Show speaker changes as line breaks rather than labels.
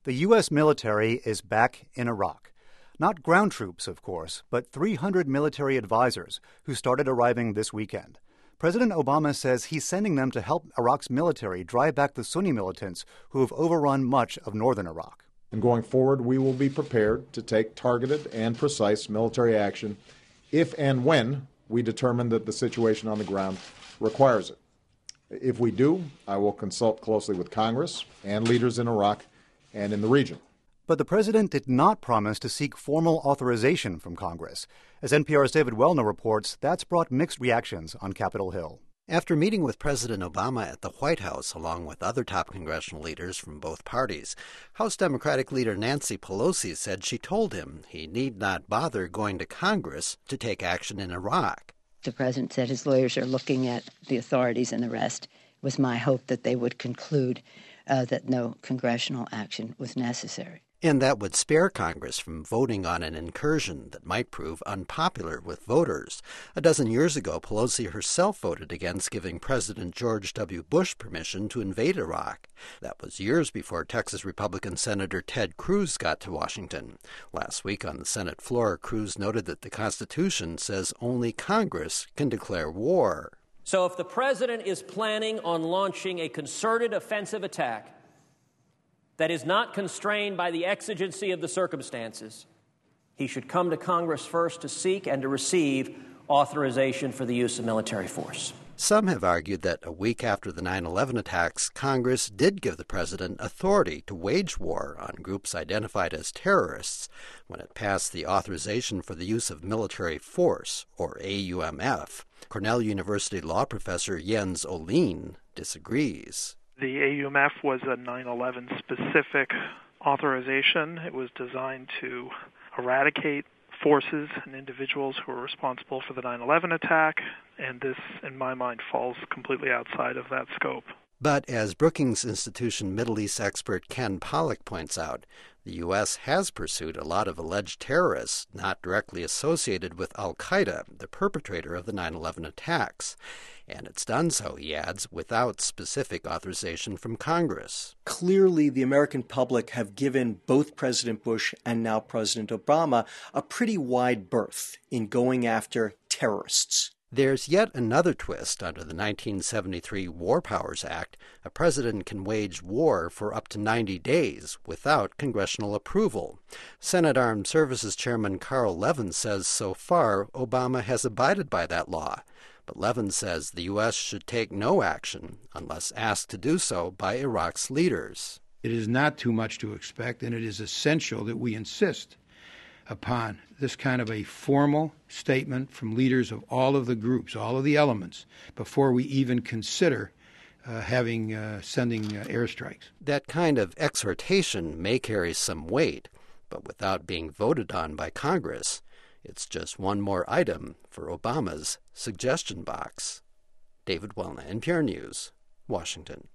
The U.S. military is back in Iraq. Not ground troops, of course, but 300 military advisors who started arriving this weekend. President Obama says he's sending them to help Iraq's military drive back the Sunni militants who have overrun much of northern Iraq.
And going forward, we will be prepared to take targeted and precise military action if and when we determine that the situation on the ground requires it. If we do, I will consult closely with Congress and leaders in Iraq and in the region.
But the president did not promise to seek formal authorization from Congress. As NPR's David Welna reports, that's brought mixed reactions on Capitol Hill.
After meeting with President Obama at the White House, along with other top congressional leaders from both parties, House Democratic leader Nancy Pelosi said she told him he need not bother going to Congress to take action in Iraq.
The president said his lawyers are looking at the authorities and the rest. It was my hope that they would conclude that no congressional action was necessary.
And that would spare Congress from voting on an incursion that might prove unpopular with voters. A dozen years ago, Pelosi herself voted against giving President George W. Bush permission to invade Iraq. That was years before Texas Republican Senator Ted Cruz got to Washington. Last week on the Senate floor, Cruz noted that the Constitution says only Congress can declare war.
So if the president is planning on launching a concerted offensive attack that is not constrained by the exigency of the circumstances, he should come to Congress first to seek and to receive authorization for the use of military force.
Some have argued that a week after the 9/11 attacks, Congress did give the president authority to wage war on groups identified as terrorists when it passed the Authorization for the Use of Military Force, or AUMF. Cornell University law professor Jens Olin disagrees.
The AUMF was a 9/11 specific authorization. It was designed to eradicate forces and individuals who were responsible for the 9/11 attack, and this, in my mind, falls completely outside of that scope.
But as Brookings Institution Middle East expert Ken Pollack points out, the U.S. has pursued a lot of alleged terrorists not directly associated with al-Qaeda, the perpetrator of the 9/11 attacks. And it's done so, he adds, without specific authorization from Congress.
Clearly, the American public have given both President Bush and now President Obama a pretty wide berth in going after terrorists.
There's yet another twist under the 1973 War Powers Act. A president can wage war for up to 90 days without congressional approval. Senate Armed Services Chairman Carl Levin says so far Obama has abided by that law. But Levin says the U.S. should take no action unless asked to do so by Iraq's leaders.
It is not too much to expect, and it is essential that we insist upon this kind of a formal statement from leaders of all of the groups, all of the elements, before we even consider sending airstrikes.
That kind of exhortation may carry some weight, but without being voted on by Congress, it's just one more item for Obama's suggestion box. David Welna, NPR News, Washington.